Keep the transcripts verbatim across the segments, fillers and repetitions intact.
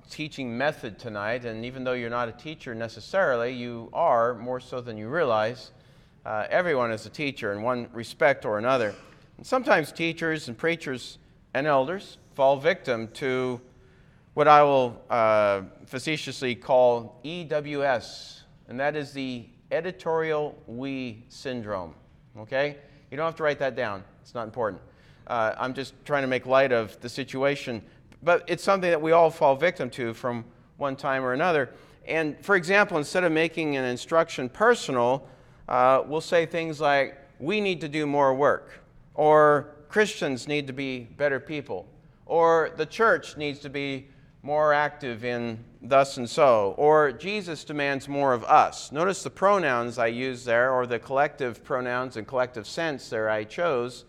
teaching method tonight, and even though you're not a teacher necessarily, you are, more so than you realize. Uh, everyone is a teacher in one respect or another. And sometimes teachers and preachers and elders fall victim to what I will uh, facetiously call E W S, and that is the editorial we syndrome. Okay? You don't have to write that down. It's not important. Uh, I'm just trying to make light of the situation. But it's something that we all fall victim to from one time or another. And for example, instead of making an instruction personal, uh, we'll say things like, we need to do more work, or Christians need to be better people, or the church needs to be more active in thus and so, or Jesus demands more of us. Notice the pronouns I use there, or the collective pronouns and collective sense there I chose,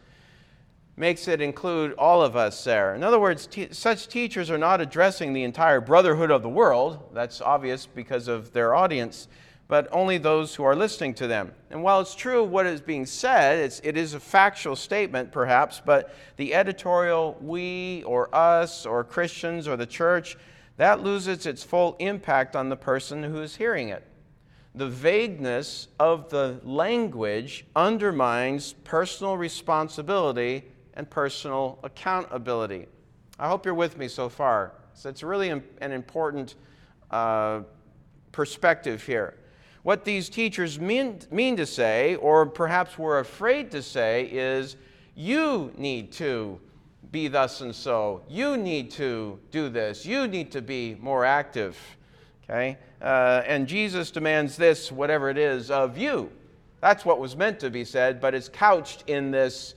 makes it include all of us there. In other words, te- such teachers are not addressing the entire brotherhood of the world. That's obvious because of their audience, but only those who are listening to them. And while it's true what is being said, it's, it is a factual statement perhaps, but the editorial we or us or Christians or the church, that loses its full impact on the person who is hearing it. The vagueness of the language undermines personal responsibility and personal accountability. I hope you're with me so far. So it's really an important uh, perspective here. What these teachers mean, mean to say, or perhaps were afraid to say, is you need to be thus and so. You need to do this. You need to be more active. Okay? Uh, and Jesus demands this, whatever it is, of you. That's what was meant to be said, but it's couched in this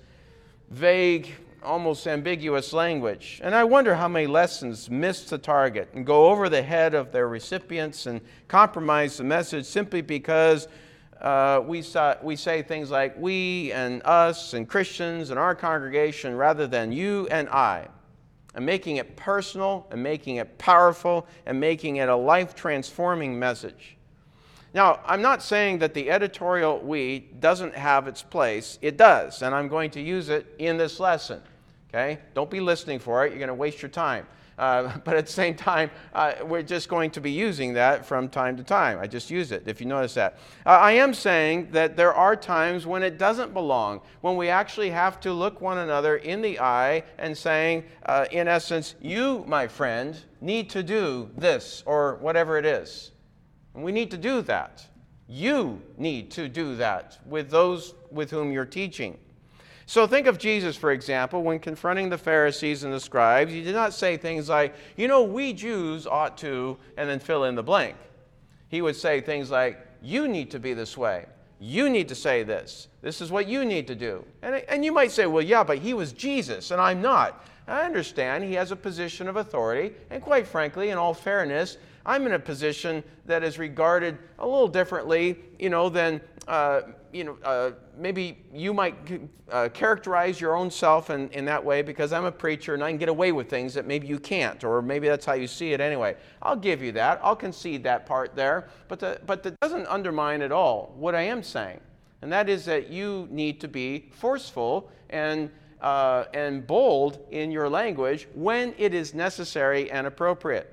vague, almost ambiguous language. And I wonder how many lessons miss the target and go over the head of their recipients and compromise the message simply because uh, we, saw, we say things like we and us and Christians and our congregation rather than you and I. And making it personal and making it powerful and making it a life-transforming message. Now, I'm not saying that the editorial we doesn't have its place. It does, and I'm going to use it in this lesson. Okay? Don't be listening for it. You're going to waste your time. Uh, but at the same time, uh, we're just going to be using that from time to time. I just use it, if you notice that. Uh, I am saying that there are times when it doesn't belong, when we actually have to look one another in the eye and saying, uh, in essence, you, my friend, need to do this or whatever it is. And we need to do that. You need to do that with those with whom you're teaching. So think of Jesus, for example, when confronting the Pharisees and the scribes. He did not say things like, you know, we Jews ought to, and then fill in the blank. He would say things like, you need to be this way. You need to say this. This is what you need to do. And, and you might say, well, yeah, but he was Jesus, and I'm not. I understand he has a position of authority, and quite frankly, in all fairness, I'm in a position that is regarded a little differently, you know, than, uh, you know, uh, maybe you might uh, characterize your own self in, in that way because I'm a preacher and I can get away with things that maybe you can't, or maybe that's how you see it anyway. I'll give you that. I'll concede that part there, but the, but that doesn't undermine at all what I am saying, and that is that you need to be forceful and uh, and bold in your language when it is necessary and appropriate.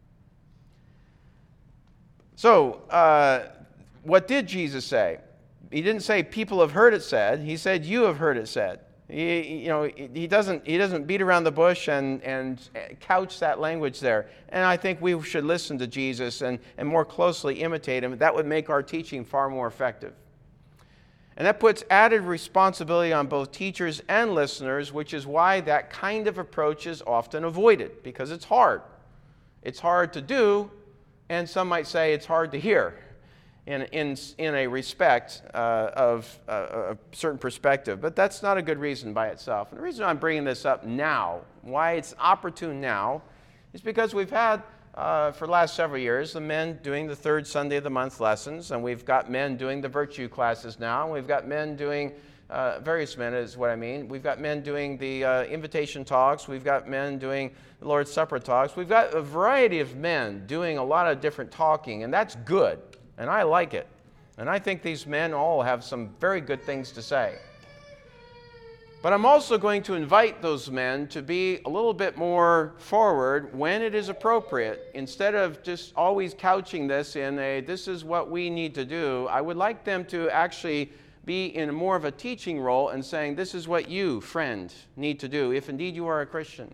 So, uh, what did Jesus say? He didn't say people have heard it said. He said you have heard it said. He, you know, he doesn't he doesn't beat around the bush and, and couch that language there. And I think we should listen to Jesus and, and more closely imitate him. That would make our teaching far more effective. And that puts added responsibility on both teachers and listeners, which is why that kind of approach is often avoided, because it's hard. It's hard to do, and some might say it's hard to hear in, in, in a respect uh, of uh, a certain perspective. But that's not a good reason by itself. And the reason I'm bringing this up now, why it's opportune now, is because we've had, uh, for the last several years, the men doing the third Sunday of the month lessons, and we've got men doing the virtue classes now, and we've got men doing, uh, various men is what I mean, we've got men doing the uh, invitation talks, we've got men doing the Lord's Supper talks, we've got a variety of men doing a lot of different talking, and that's good, and I like it. And I think these men all have some very good things to say. But I'm also going to invite those men to be a little bit more forward when it is appropriate. Instead of just always couching this in a, this is what we need to do, I would like them to actually be in more of a teaching role and saying, this is what you, friend, need to do, if indeed you are a Christian.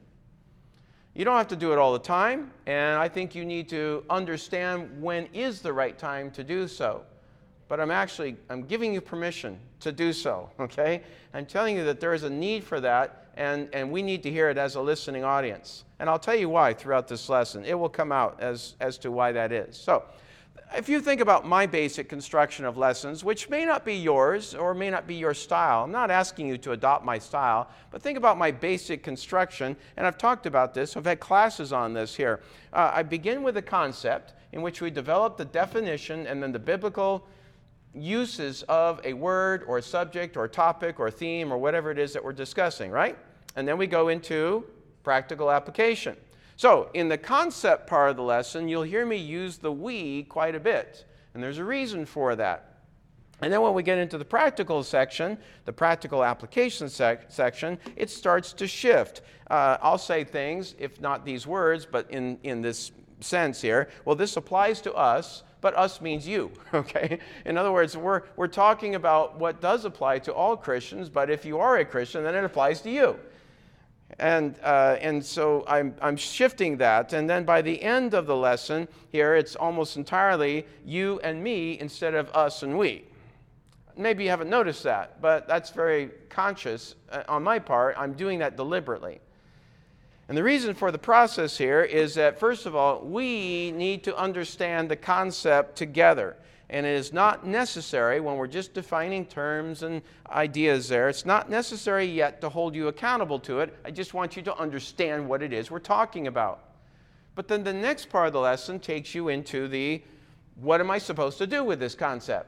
You don't have to do it all the time, and I think you need to understand when is the right time to do so. But I'm actually, I'm giving you permission to do so, okay? I'm telling you that there is a need for that, and, and we need to hear it as a listening audience. And I'll tell you why throughout this lesson. It will come out as, as to why that is. So, if you think about my basic construction of lessons, which may not be yours or may not be your style, I'm not asking you to adopt my style, but think about my basic construction, and I've talked about this, I've had classes on this here. Uh, I begin with a concept in which we develop the definition and then the biblical uses of a word or a subject or a topic or a theme or whatever it is that we're discussing, right? And then we go into practical application. So, in the concept part of the lesson, you'll hear me use the we quite a bit. And there's a reason for that. And then when we get into the practical section, the practical application sec- section, it starts to shift. Uh, I'll say things, if not these words, but in, in this sense here. Well, this applies to us, but us means you, okay? In other words, we're, we're talking about what does apply to all Christians, but if you are a Christian, then it applies to you. And uh, and so I'm, I'm shifting that, and then by the end of the lesson here, it's almost entirely you and me instead of us and we. Maybe you haven't noticed that, but that's very conscious on my part. I'm doing that deliberately. And the reason for the process here is that, first of all, we need to understand the concept together. And it is not necessary, when we're just defining terms and ideas there, it's not necessary yet to hold you accountable to it. I just want you to understand what it is we're talking about. But then the next part of the lesson takes you into the, what am I supposed to do with this concept?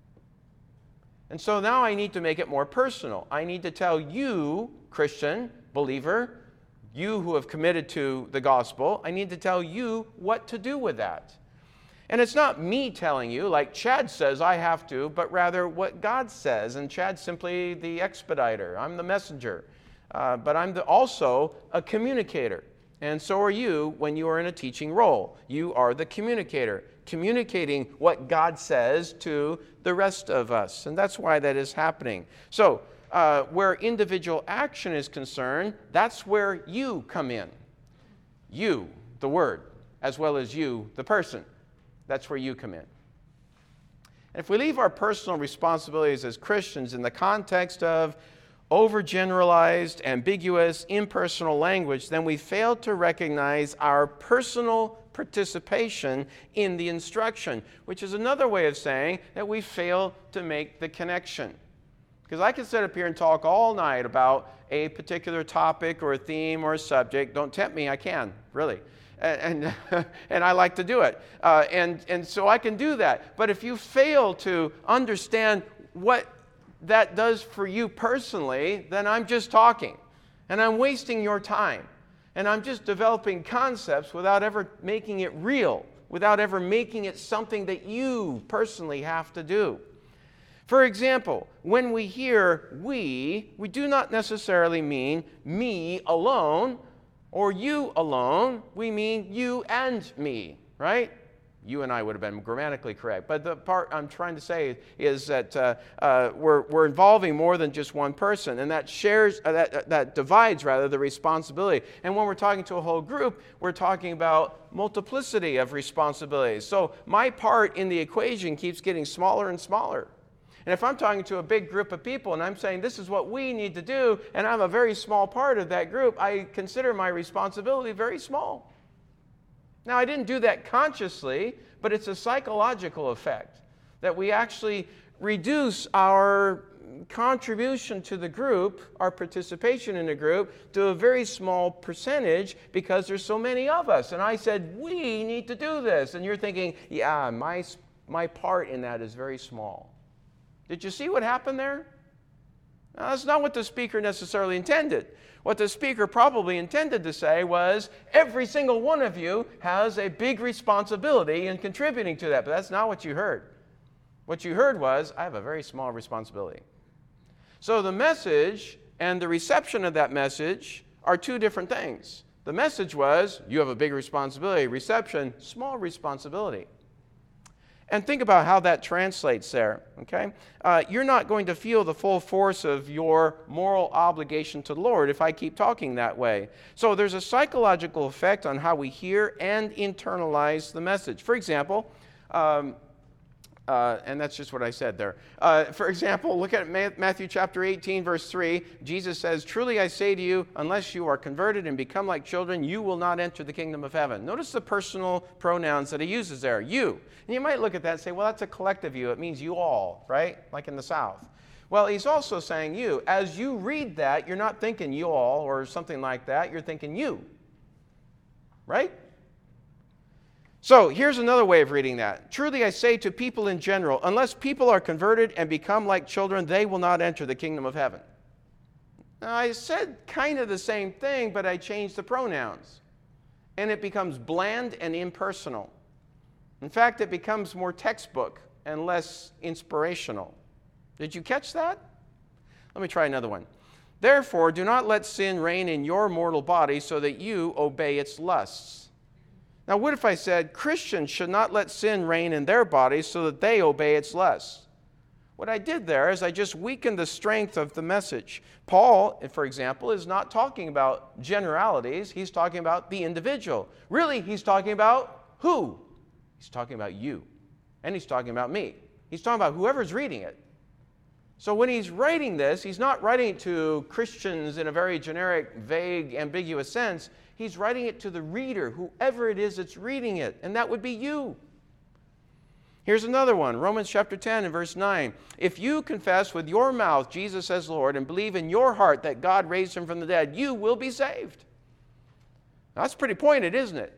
And so now I need to make it more personal. I need to tell you, Christian, believer, you who have committed to the gospel, I need to tell you what to do with that. And it's not me telling you, like Chad says I have to, but rather what God says. And Chad's simply the expediter. I'm the messenger. Uh, but I'm the, also a communicator. And so are you when you are in a teaching role. You are the communicator, communicating what God says to the rest of us. And that's why that is happening. So, Uh, where individual action is concerned, that's where you come in. You, the word, as well as you, the person. That's where you come in. And if we leave our personal responsibilities as Christians in the context of overgeneralized, ambiguous, impersonal language, then we fail to recognize our personal participation in the instruction, which is another way of saying that we fail to make the connection. Because I can sit up here and talk all night about a particular topic or a theme or a subject. Don't tempt me, I can, really. And and, and I like to do it. Uh, and, and so I can do that. But if you fail to understand what that does for you personally, then I'm just talking. And I'm wasting your time. And I'm just developing concepts without ever making it real, without ever making it something that you personally have to do. For example, when we hear we, we do not necessarily mean me alone or you alone. We mean you and me, right? You and I would have been grammatically correct. But the part I'm trying to say is that uh, uh, we're, we're involving more than just one person, and that shares, uh, that, that divides, rather, the responsibility. And when we're talking to a whole group, we're talking about multiplicity of responsibilities. So my part in the equation keeps getting smaller and smaller. And if I'm talking to a big group of people and I'm saying this is what we need to do, and I'm a very small part of that group, I consider my responsibility very small. Now, I didn't do that consciously, but it's a psychological effect that we actually reduce our contribution to the group, our participation in the group, to a very small percentage because there's so many of us. And I said, we need to do this. And you're thinking, yeah, my, my part in that is very small. Did you see what happened there? Now, that's not what the speaker necessarily intended. What the speaker probably intended to say was, every single one of you has a big responsibility in contributing to that. But that's not what you heard. What you heard was, I have a very small responsibility. So the message and the reception of that message are two different things. The message was, you have a big responsibility. Reception, small responsibility. And think about how that translates there, okay? Uh, you're not going to feel the full force of your moral obligation to the Lord if I keep talking that way. So there's a psychological effect on how we hear and internalize the message. For example, um, Uh, and that's just what I said there. Uh, for example, look at Matthew chapter eighteen, verse three. Jesus says, "Truly I say to you, unless you are converted and become like children, you will not enter the kingdom of heaven." Notice the personal pronouns that he uses there, you. And you might look at that and say, well, that's a collective you. It means you all, right? Like in the South. Well, he's also saying you. As you read that, you're not thinking you all or something like that. You're thinking you, right? So here's another way of reading that. "Truly I say to people in general, unless people are converted and become like children, they will not enter the kingdom of heaven." Now, I said kind of the same thing, but I changed the pronouns. And it becomes bland and impersonal. In fact, it becomes more textbook and less inspirational. Did you catch that? Let me try another one. "Therefore, do not let sin reign in your mortal body so that you obey its lusts." Now, what if I said, Christians should not let sin reign in their bodies so that they obey its lusts? What I did there is I just weakened the strength of the message. Paul, for example, is not talking about generalities. He's talking about the individual. Really, he's talking about who? He's talking about you. And he's talking about me. He's talking about whoever's reading it. So when he's writing this, he's not writing it to Christians in a very generic, vague, ambiguous sense. He's writing it to the reader, whoever it is that's reading it, and that would be you. Here's another one, Romans chapter ten and verse nine. "If you confess with your mouth Jesus as Lord and believe in your heart that God raised him from the dead, you will be saved." Now, that's pretty pointed, isn't it?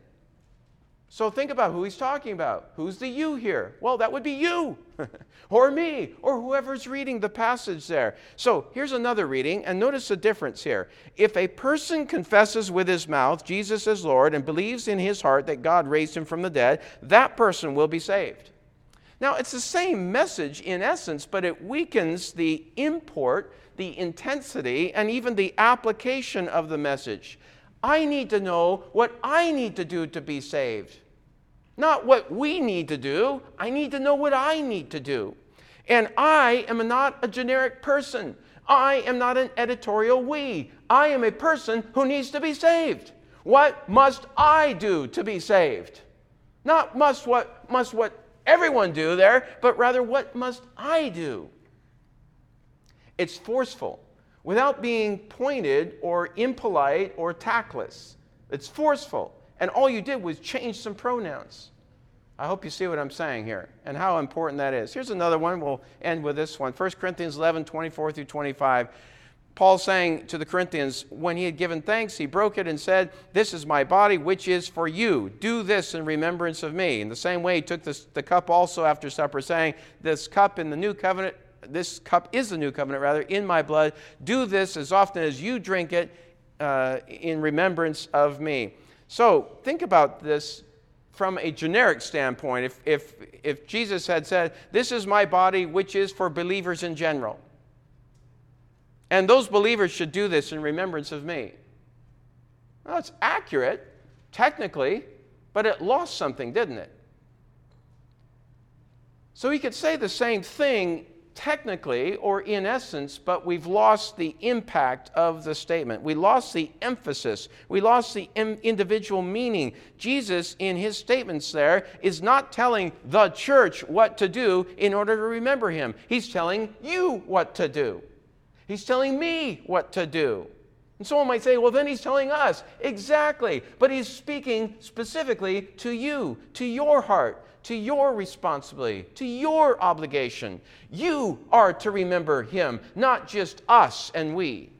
So think about who he's talking about. Who's the you here? Well, that would be you, or me, or whoever's reading the passage there. So here's another reading, and notice the difference here. "If a person confesses with his mouth Jesus is Lord and believes in his heart that God raised him from the dead, that person will be saved." Now, it's the same message in essence, but it weakens the import, the intensity, and even the application of the message. I need to know what I need to do to be saved. Not what we need to do. I need to know what I need to do. And I am not a generic person. I am not an editorial we. I am a person who needs to be saved. What must I do to be saved? Not must what must what everyone do there, but rather what must I do? It's forceful, without being pointed or impolite or tactless. It's forceful. And all you did was change some pronouns. I hope you see what I'm saying here and how important that is. Here's another one. We'll end with this one. First Corinthians eleven, twenty-four through twenty-five. Paul saying to the Corinthians, when he had given thanks, he broke it and said, "This is my body, which is for you. Do this in remembrance of me." In the same way, he took this, the cup also after supper, saying, "This cup in the new covenant, this cup is the new covenant, rather, in my blood. Do this as often as you drink it uh, in remembrance of me." So think about this from a generic standpoint. If, if, if Jesus had said, "This is my body, which is for believers in general, and those believers should do this in remembrance of me." Well, it's accurate, technically, but it lost something, didn't it? So he could say the same thing technically or in essence, but we've lost the impact of the statement. We lost the emphasis. We lost the individual meaning. Jesus, in his statements there, is not telling the church what to do in order to remember him. He's telling you what to do. He's telling me what to do. And someone might say, well, then he's telling us. Exactly. But he's speaking specifically to you, to your heart, to your responsibility, to your obligation. You are to remember him, not just us and we.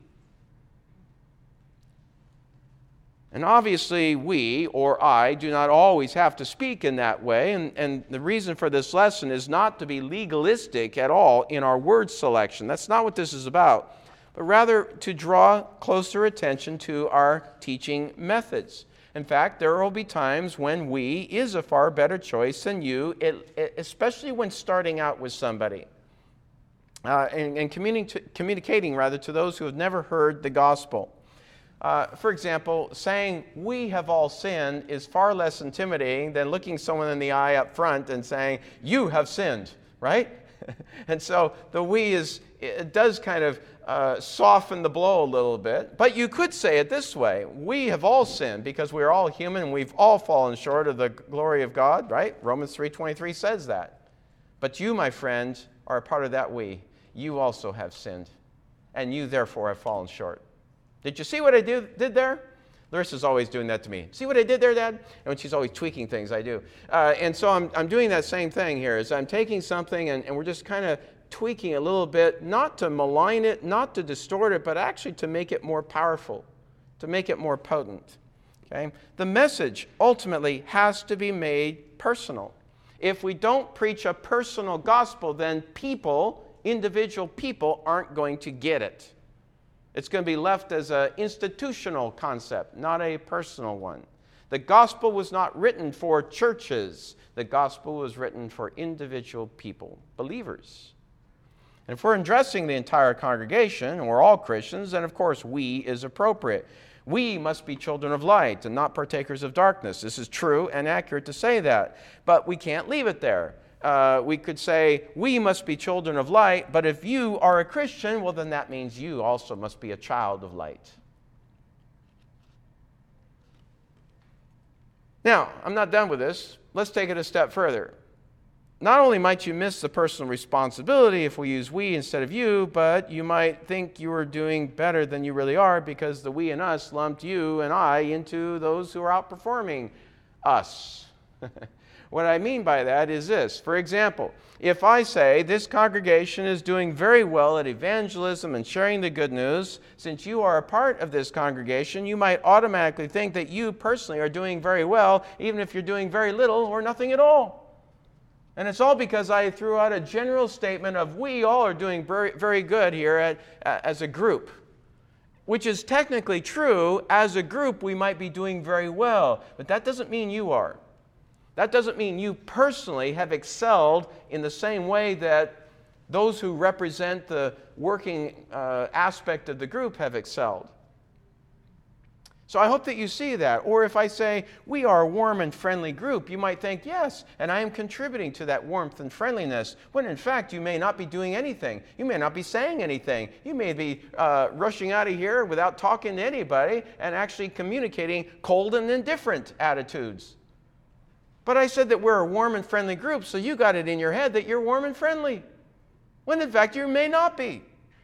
And obviously we, or I, do not always have to speak in that way. And, and the reason for this lesson is not to be legalistic at all in our word selection. That's not what this is about. But rather to draw closer attention to our teaching methods. In fact, there will be times when we is a far better choice than you, especially when starting out with somebody. uh, and, and communi- communicating rather to those who have never heard the gospel. Uh, for example, saying we have all sinned is far less intimidating than looking someone in the eye up front and saying you have sinned, right? And so the we is, it does kind of uh, soften the blow a little bit. But you could say it this way: we have all sinned because we're all human and we've all fallen short of the glory of God, right? Romans three twenty-three says that. But you, my friend, are a part of that we. You also have sinned, and you therefore have fallen short. Did you see what I did, did there? Larissa's always doing that to me. See what I did there, Dad? And when she's always tweaking things, I do. Uh, and so I'm, I'm doing that same thing here, is I'm taking something and, and we're just kind of tweaking a little bit, not to malign it, not to distort it, but actually to make it more powerful, to make it more potent. Okay? The message ultimately has to be made personal. If we don't preach a personal gospel, then people, individual people, aren't going to get it. It's going to be left as an institutional concept, not a personal one. The gospel was not written for churches. The gospel was written for individual people, believers. And if we're addressing the entire congregation, and we're all Christians, then of course we is appropriate. We must be children of light and not partakers of darkness. This is true and accurate to say that. But we can't leave it there. Uh, we could say, we must be children of light, but if you are a Christian, well, then that means you also must be a child of light. Now, I'm not done with this. Let's take it a step further. Not only might you miss the personal responsibility if we use we instead of you, but you might think you are doing better than you really are because the we and us lumped you and I into those who are outperforming us. What I mean by that is this. For example, if I say this congregation is doing very well at evangelism and sharing the good news, since you are a part of this congregation, you might automatically think that you personally are doing very well, even if you're doing very little or nothing at all. And it's all because I threw out a general statement of we all are doing very, very good here at, uh, as a group, which is technically true. As a group, we might be doing very well, but that doesn't mean you are. That doesn't mean you personally have excelled in the same way that those who represent the working uh, aspect of the group have excelled. So I hope that you see that. Or if I say, we are a warm and friendly group, you might think, yes, and I am contributing to that warmth and friendliness, when in fact you may not be doing anything. You may not be saying anything. You may be uh, rushing out of here without talking to anybody and actually communicating cold and indifferent attitudes. But I said that we're a warm and friendly group, so you got it in your head that you're warm and friendly, when in fact you may not be.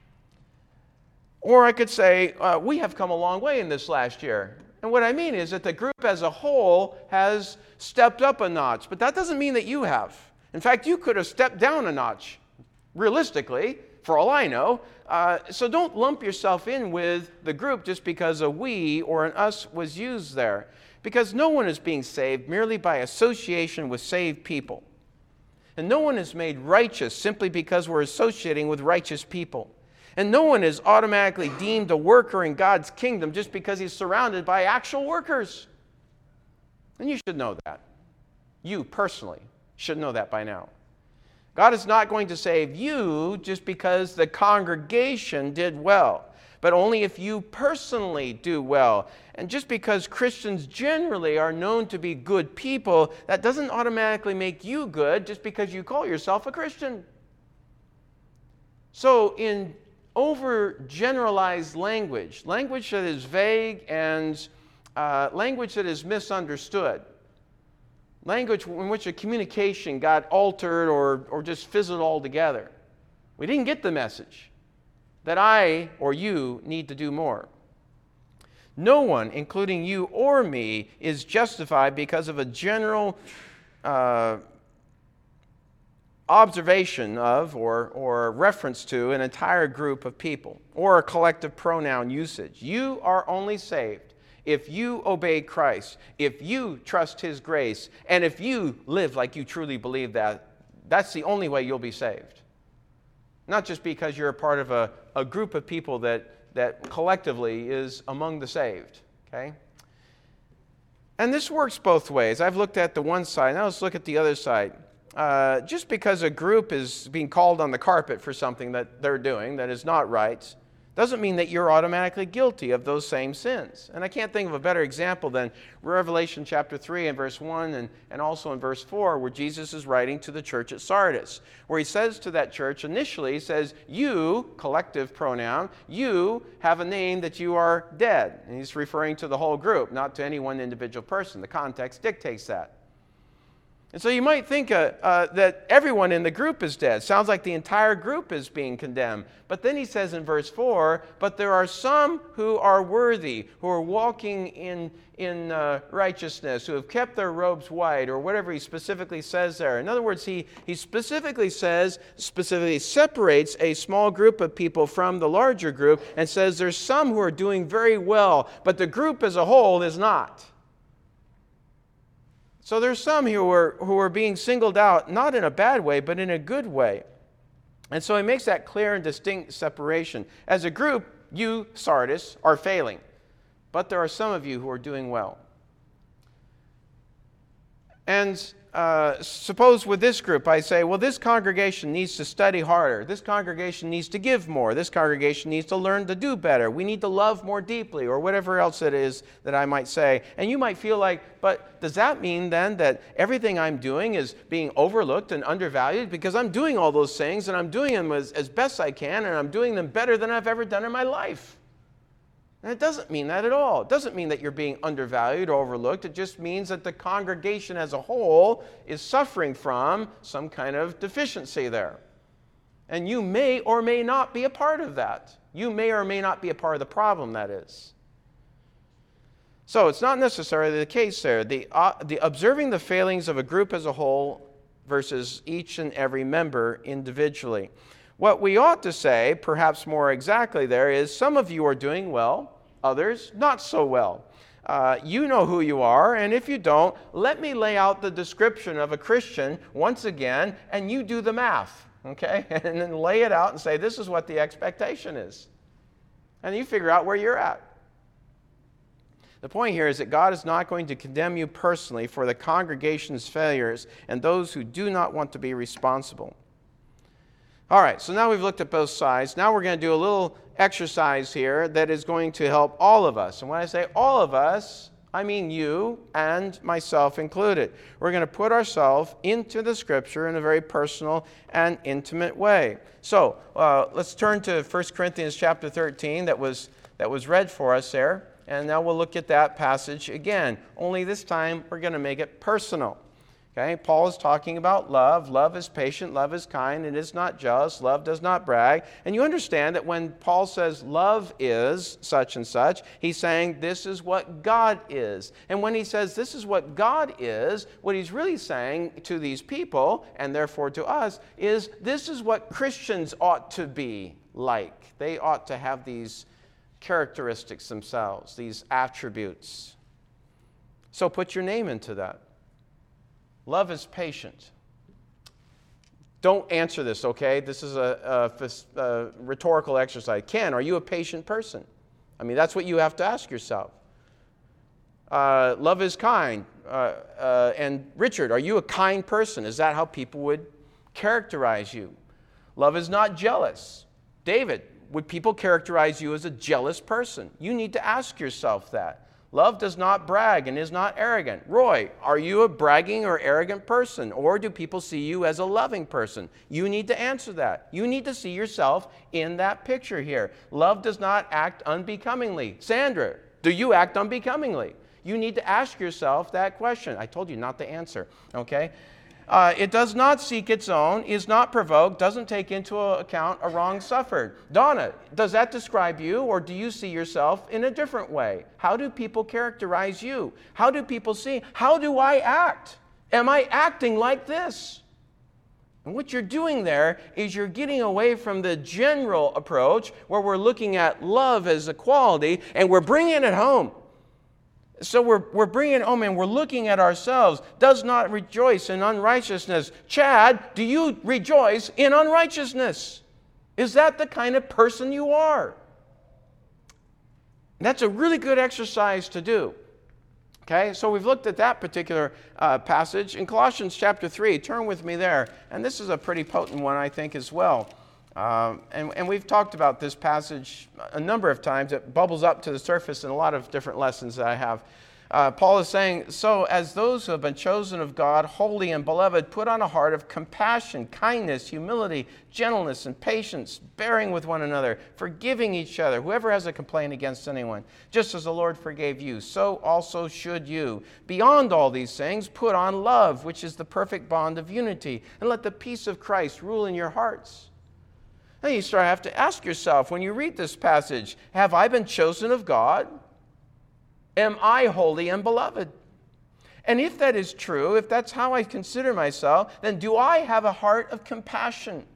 Or I could say, uh, we have come a long way in this last year. And what I mean is that the group as a whole has stepped up a notch, but that doesn't mean that you have. In fact, you could have stepped down a notch, realistically, for all I know. Uh, so don't lump yourself in with the group just because a we or an us was used there. Because no one is being saved merely by association with saved people. And no one is made righteous simply because we're associating with righteous people. And no one is automatically deemed a worker in God's kingdom just because he's surrounded by actual workers. And you should know that. You personally should know that by now. God is not going to save you just because the congregation did well, but only if you personally do well. And just because Christians generally are known to be good people, that doesn't automatically make you good just because you call yourself a Christian. So in overgeneralized language, language that is vague and uh, language that is misunderstood, language in which a communication got altered or, or just fizzled altogether, we didn't get the message that I or you need to do more. No one, including you or me, is justified because of a general uh, observation of or, or reference to an entire group of people or a collective pronoun usage. You are only saved if you obey Christ, if you trust His grace, and if you live like you truly believe that. That's the only way you'll be saved. Not just because you're a part of a, a group of people that that collectively is among the saved, okay? And this works both ways. I've looked at the one side, now let's look at the other side. uh, just because a group is being called on the carpet for something that they're doing that is not right, doesn't mean that you're automatically guilty of those same sins. And I can't think of a better example than Revelation chapter three and verse one and, and also in verse four, where Jesus is writing to the church at Sardis, where he says to that church initially, he says, you, collective pronoun, you have a name that you are dead. And he's referring to the whole group, not to any one individual person. The context dictates that. And so you might think uh, uh, that everyone in the group is dead. Sounds like the entire group is being condemned. But then he says in verse four, but there are some who are worthy, who are walking in, in uh, righteousness, who have kept their robes white, or whatever he specifically says there. In other words, he, he specifically says, specifically separates a small group of people from the larger group and says there's some who are doing very well, but the group as a whole is not. So there's some who are, who are being singled out, not in a bad way, but in a good way. And so he makes that clear and distinct separation. As a group, you, Sardis, are failing. But there are some of you who are doing well. And uh, suppose with this group I say, well, this congregation needs to study harder. This congregation needs to give more. This congregation needs to learn to do better. We need to love more deeply, or whatever else it is that I might say. And you might feel like, but does that mean then that everything I'm doing is being overlooked and undervalued? Because I'm doing all those things, and I'm doing them as, as best I can, and I'm doing them better than I've ever done in my life. And it doesn't mean that at all. It doesn't mean that you're being undervalued or overlooked. It just means that the congregation as a whole is suffering from some kind of deficiency there. And you may or may not be a part of that. You may or may not be a part of the problem, that is. So it's not necessarily the case there. The, uh, the observing the failings of a group as a whole versus each and every member individually. What we ought to say, perhaps more exactly there, is some of you are doing well, others not so well. Uh, you know who you are, and if you don't, let me lay out the description of a Christian once again, and you do the math, okay? And then lay it out and say, this is what the expectation is. And you figure out where you're at. The point here is that God is not going to condemn you personally for the congregation's failures and those who do not want to be responsible. All right, so now we've looked at both sides. Now we're going to do a little exercise here that is going to help all of us. And when I say all of us, I mean you and myself included. We're going to put ourselves into the Scripture in a very personal and intimate way. So uh, let's turn to First Corinthians chapter thirteen that was, that was read for us there. And now we'll look at that passage again. Only this time we're going to make it personal. Okay, Paul is talking about love. Love is patient. Love is kind. It is not jealous. Love does not brag. And you understand that when Paul says love is such and such, he's saying this is what God is. And when he says this is what God is, what he's really saying to these people, and therefore to us, is this is what Christians ought to be like. They ought to have these characteristics themselves, these attributes. So put your name into that. Love is patient. Don't answer this, okay? This is a, a, a rhetorical exercise. Ken, are you a patient person? I mean, that's what you have to ask yourself. Uh, love is kind. Uh, uh, and Richard, are you a kind person? Is that how people would characterize you? Love is not jealous. David, would people characterize you as a jealous person? You need to ask yourself that. Love does not brag and is not arrogant. Roy, are you a bragging or arrogant person? Or do people see you as a loving person? You need to answer that. You need to see yourself in that picture here. Love does not act unbecomingly. Sandra, do you act unbecomingly? You need to ask yourself that question. I told you not to answer, okay? Uh, it does not seek its own, is not provoked, doesn't take into account a wrong suffered. Donna, does that describe you, or do you see yourself in a different way? How do people characterize you? How do people see? How do I act? Am I acting like this? And what you're doing there is you're getting away from the general approach where we're looking at love as a quality and we're bringing it home. So we're, we're bringing it home and we're looking at ourselves. Does not rejoice in unrighteousness. Chad, do you rejoice in unrighteousness? Is that the kind of person you are? That's a really good exercise to do. Okay, so we've looked at that particular uh, passage. In Colossians chapter three, turn with me there. And this is a pretty potent one, I think, as well. Um, and, and we've talked about this passage a number of times. It bubbles up to the surface in a lot of different lessons that I have. Uh, Paul is saying, so as those who have been chosen of God, holy and beloved, put on a heart of compassion, kindness, humility, gentleness, and patience, bearing with one another, forgiving each other, whoever has a complaint against anyone. Just as the Lord forgave you, so also should you. Beyond all these things, put on love, which is the perfect bond of unity, and let the peace of Christ rule in your hearts. Now you start to have to ask yourself, when you read this passage, have I been chosen of God? Am I holy and beloved? And if that is true, if that's how I consider myself, then do I have a heart of compassion?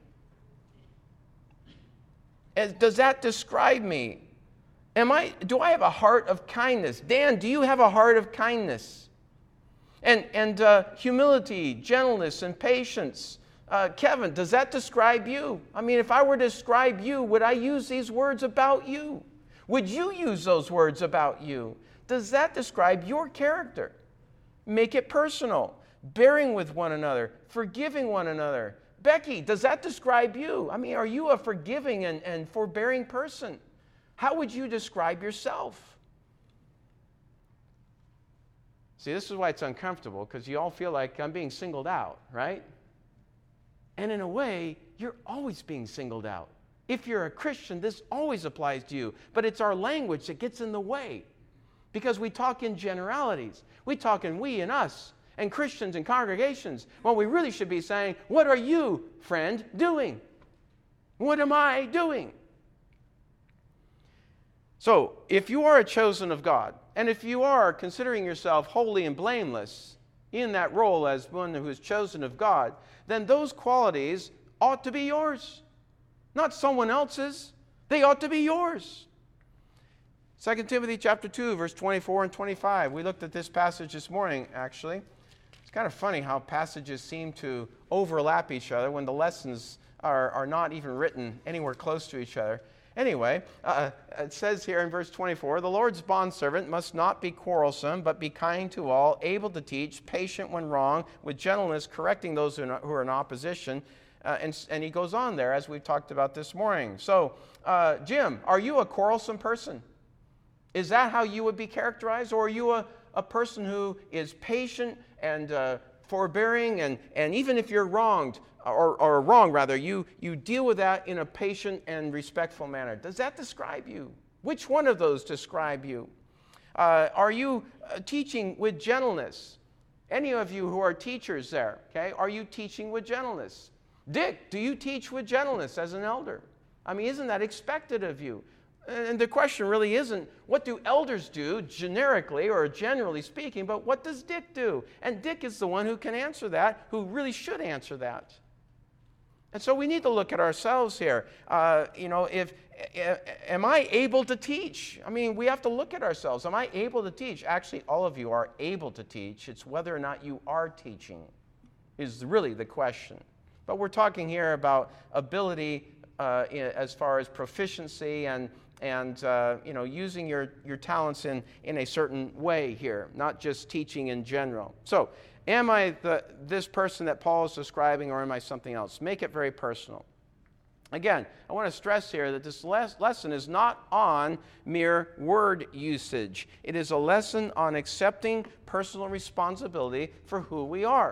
Does that describe me? Am I, do I have a heart of kindness? Dan, do you have a heart of kindness? And, and uh, humility, gentleness, and patience. Uh, Kevin, does that describe you? I mean, if I were to describe you, would I use these words about you? Would you use those words about you? Does that describe your character? Make it personal. Bearing with one another. Forgiving one another. Becky, does that describe you? I mean, are you a forgiving and, and forbearing person? How would you describe yourself? See, this is why it's uncomfortable, because you all feel like I'm being singled out, right? And in a way, you're always being singled out. If you're a Christian, this always applies to you. But it's our language that gets in the way. Because we talk in generalities. We talk in we and us, and Christians and congregations. Well, we really should be saying, what are you, friend, doing? What am I doing? So, if you are a chosen of God, and if you are considering yourself holy and blameless in that role as one who is chosen of God, then those qualities ought to be yours, not someone else's. They ought to be yours. Second Timothy chapter two, verse twenty-four and twenty-five. We looked at this passage this morning, actually. It's kind of funny how passages seem to overlap each other when the lessons are, are not even written anywhere close to each other. Anyway, uh, it says here in verse twenty-four, the Lord's bondservant must not be quarrelsome, but be kind to all, able to teach, patient when wrong, with gentleness correcting those who are in opposition. Uh, and, and he goes on there, as we've talked about this morning. So, uh, Jim, are you a quarrelsome person? Is that how you would be characterized? Or are you a, a person who is patient and uh, forbearing, and, and even if you're wronged, or, or wrong rather, you, you deal with that in a patient and respectful manner? Does that describe you? Which one of those describe you? Uh, are you uh, teaching with gentleness? Any of you who are teachers there, okay, are you teaching with gentleness? Dick, do you teach with gentleness as an elder? I mean, isn't that expected of you? And the question really isn't, what do elders do generically or generally speaking, but what does Dick do? And Dick is the one who can answer that, who really should answer that. And so we need to look at ourselves here. Uh, you know, if am I able to teach? I mean, we have to look at ourselves. Am I able to teach? Actually, all of you are able to teach. It's whether or not you are teaching is really the question. But we're talking here about ability uh, as far as proficiency and and uh, you know, using your, your talents in, in a certain way here, not just teaching in general. So, am I the, this person that Paul is describing, or am I something else? Make it very personal. Again, I want to stress here that this les- lesson is not on mere word usage. It is a lesson on accepting personal responsibility for who we are.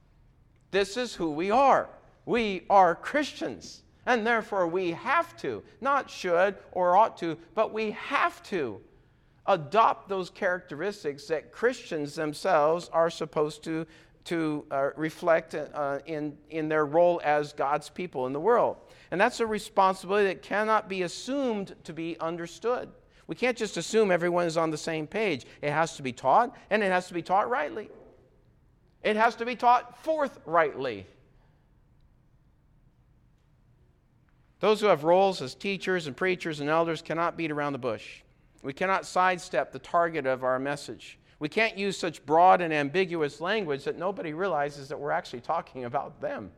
This is who we are. We are Christians. And therefore we have to, not should or ought to, but we have to adopt those characteristics that Christians themselves are supposed to, to uh, reflect uh, in, in their role as God's people in the world. And that's a responsibility that cannot be assumed to be understood. We can't just assume everyone is on the same page. It has to be taught, and it has to be taught rightly. It has to be taught forthrightly. Those who have roles as teachers and preachers and elders cannot beat around the bush. We cannot sidestep the target of our message. We can't use such broad and ambiguous language that nobody realizes that we're actually talking about them.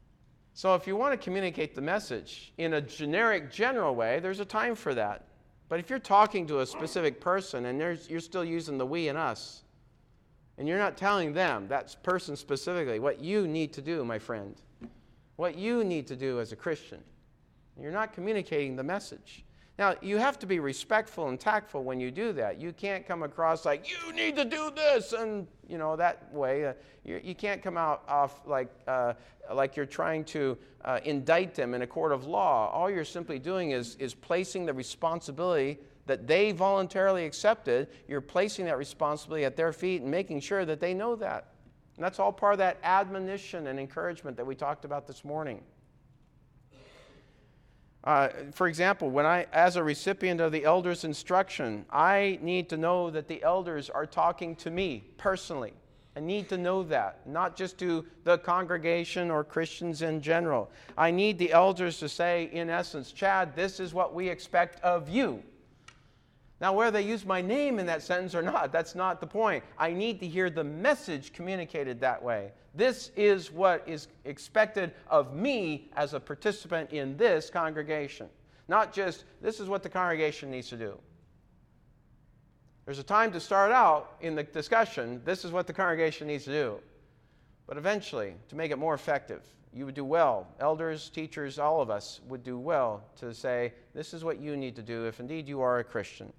So if you want to communicate the message in a generic, general way, there's a time for that. But if you're talking to a specific person and there's, you're still using the we and us, and you're not telling them, that person specifically, what you need to do, my friend, what you need to do as a Christian, you're not communicating the message. Now, you have to be respectful and tactful when you do that. You can't come across like, you need to do this, and, you know, that way. Uh, you, you can't come out off like, uh, like you're trying to uh, indict them in a court of law. All you're simply doing is, is placing the responsibility that they voluntarily accepted. You're placing that responsibility at their feet and making sure that they know that. And that's all part of that admonition and encouragement that we talked about this morning. Uh, for example, when I, as a recipient of the elders' instruction, I need to know that the elders are talking to me personally. I need to know that, not just to the congregation or Christians in general. I need the elders to say, in essence, Chad, this is what we expect of you. Now, whether they use my name in that sentence or not, that's not the point. I need to hear the message communicated that way. This is what is expected of me as a participant in this congregation. Not just, this is what the congregation needs to do. There's a time to start out in the discussion, this is what the congregation needs to do. But eventually, to make it more effective, you would do well. Elders, teachers, all of us would do well to say, this is what you need to do if indeed you are a Christian.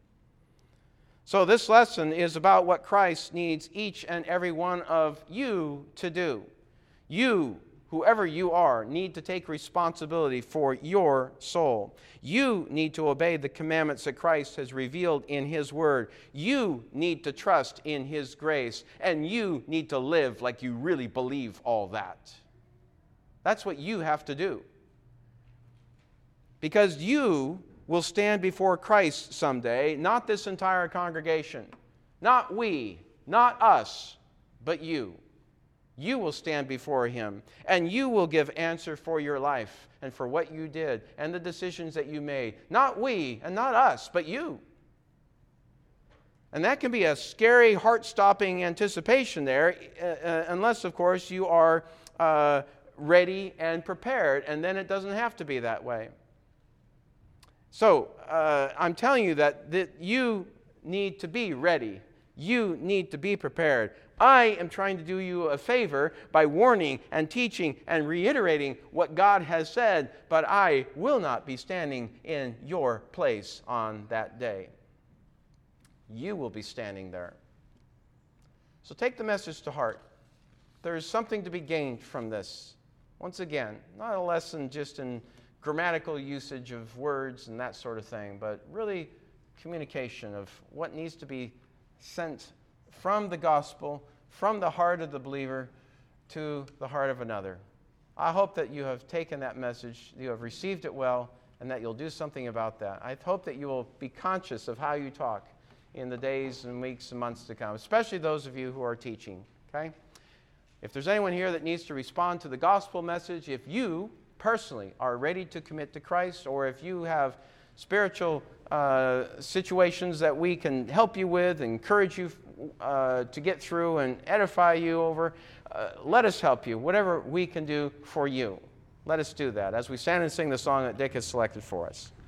So this lesson is about what Christ needs each and every one of you to do. You, whoever you are, need to take responsibility for your soul. You need to obey the commandments that Christ has revealed in His Word. You need to trust in His grace. And you need to live like you really believe all that. That's what you have to do. Because you will stand before Christ someday, not this entire congregation, not we, not us, but you. You will stand before Him, and you will give answer for your life and for what you did and the decisions that you made. Not we and not us, but you. And that can be a scary, heart-stopping anticipation there, uh, unless, of course, you are uh, ready and prepared, and then it doesn't have to be that way. So, uh, I'm telling you that, that you need to be ready. You need to be prepared. I am trying to do you a favor by warning and teaching and reiterating what God has said, but I will not be standing in your place on that day. You will be standing there. So take the message to heart. There is something to be gained from this. Once again, not a lesson just in grammatical usage of words and that sort of thing, but really communication of what needs to be sent from the gospel, from the heart of the believer to the heart of another. I hope that you have taken that message, you have received it well, and that you'll do something about that. I hope that you will be conscious of how you talk in the days and weeks and months to come, especially those of you who are teaching, okay? If there's anyone here that needs to respond to the gospel message, if you personally are ready to commit to Christ, or if you have spiritual uh, situations that we can help you with, encourage you uh, to get through and edify you over, uh, let us help you, whatever we can do for you. Let us do that as we stand and sing the song that Dick has selected for us.